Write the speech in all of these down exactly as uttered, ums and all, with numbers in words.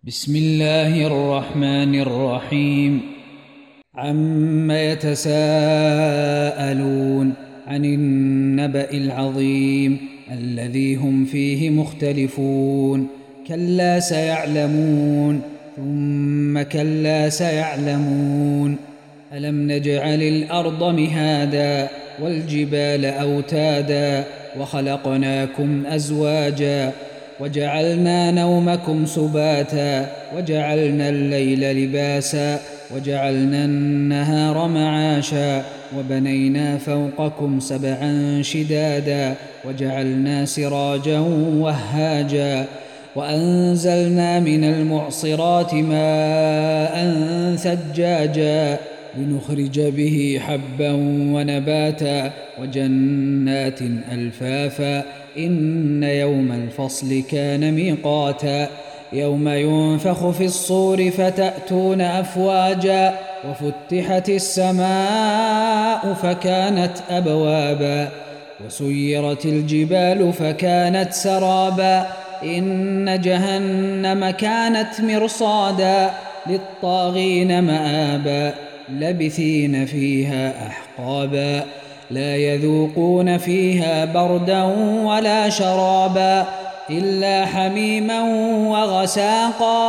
بسم الله الرحمن الرحيم. عم يتساءلون عن النبأ العظيم الذي هم فيه مختلفون. كلا سيعلمون ثم كلا سيعلمون. ألم نجعل الأرض مهادا والجبال أوتادا وخلقناكم أزواجا وجعلنا نومكم سباتا وجعلنا الليل لباسا وجعلنا النهار معاشا وبنينا فوقكم سبعا شدادا وجعلنا سراجا وهاجا وأنزلنا من المعصرات ماء ثجاجا لنخرج به حبا ونباتا وجنات ألفافا. إن يوم الفصل كان ميقاتا. يوم ينفخ في الصور فتأتون أفواجا وفتحت السماء فكانت أبوابا وسيرت الجبال فكانت سرابا. إن جهنم كانت مرصادا للطاغين مآبا لبثين فيها أحقابا لا يذوقون فيها بردا ولا شرابا إلا حميما وغساقا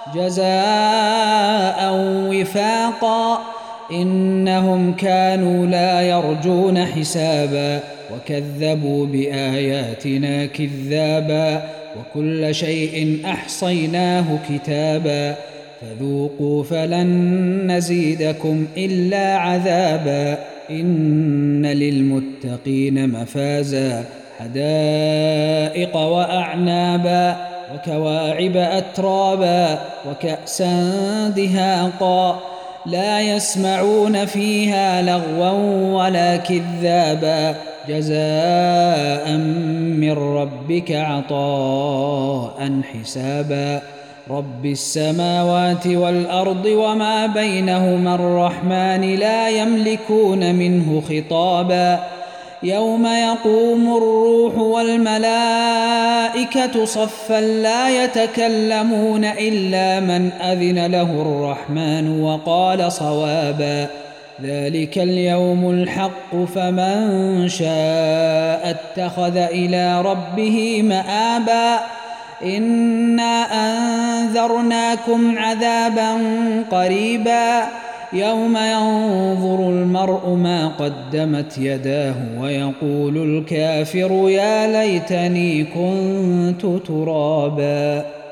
جزاء وفاقا. إنهم كانوا لا يرجون حسابا وكذبوا بآياتنا كذابا وكل شيء أحصيناه كتابا فذوقوا فلن نزيدكم إلا عذابا. إن للمتقين مفازا حدائق وأعنابا وكواعب أترابا وكأسا دهاقا لا يسمعون فيها لغوا ولا كذابا جزاء من ربك عطاء حسابا. رب السماوات والأرض وما بينهما الرحمن لا يملكون منه خطابا. يوم يقوم الروح والملائكة صفا لا يتكلمون إلا من أذن له الرحمن وقال صوابا. ذلك اليوم الحق فمن شاء اتخذ إلى ربه مآبا. إنا أنذرناكم عذابا قريبا يوم ينظر المرء ما قدمت يداه ويقول الكافر يا ليتني كنت ترابا.